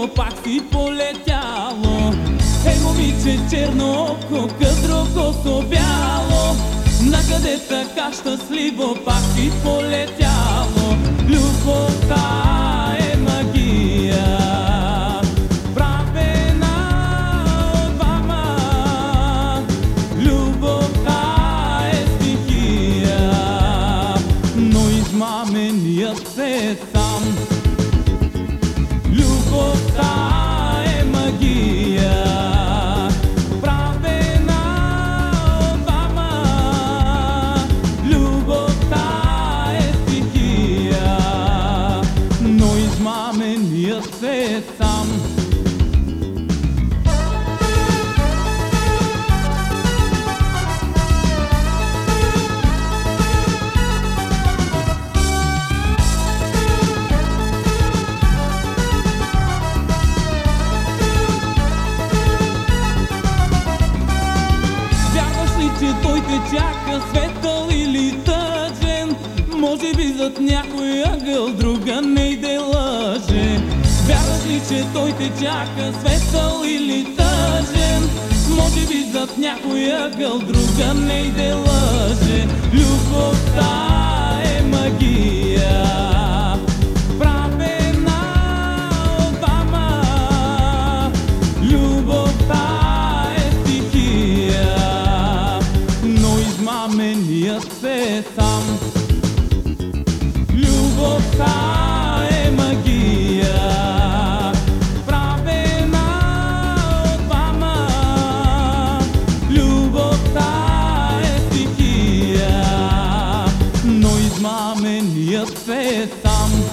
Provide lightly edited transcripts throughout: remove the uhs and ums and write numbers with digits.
сливо, пак си полетяло. Момиче черно око, къдро косо бяло, накъде така щастливо, пак си полетяло. Любовта е магия, правена от двама. Любовта е стихия, но измаменият се сам. Любовта е магия, измаменият се сам. Вярваш ли, че той те чака, светъл или тъжен? Може би зад някой ъгъл друга не иде лъже. Вярваш ли, че той те чака, светъл или тъжен? Може би зад някой ъгъл друга не иде лъже. Любовта е магия, правена от двама. Любовта е стихия, но измаменият се сам. Любовта е магия, правена от двама. Любовта е стихия, но измаменият се сам.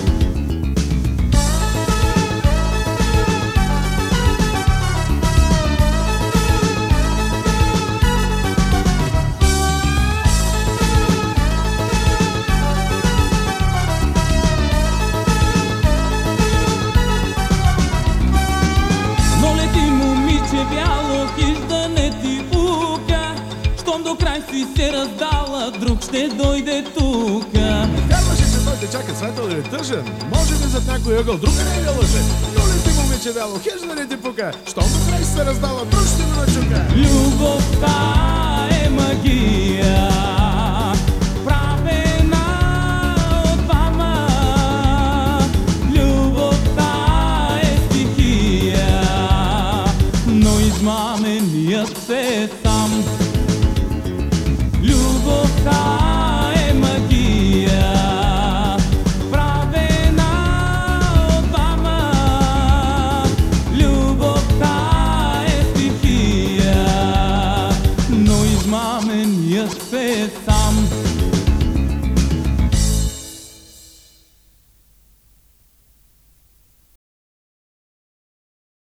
Бяло, хиж да не ти пука, щом до край си се раздала, друг ще дойде тука. Вярваше, че той те чака, светъл или тъжен? Може би зад някой ъгъл друг не я лъже. Но ли ти, момиче бяло, хиж да не ти пука, щом до край си се раздала, друг ще го начука. Любовта е магия, правена от двама. Любовта е стихия, но измаменият се сам. Любовта е магия, правена от двама. Любовта е стихия, но измаменият се сам.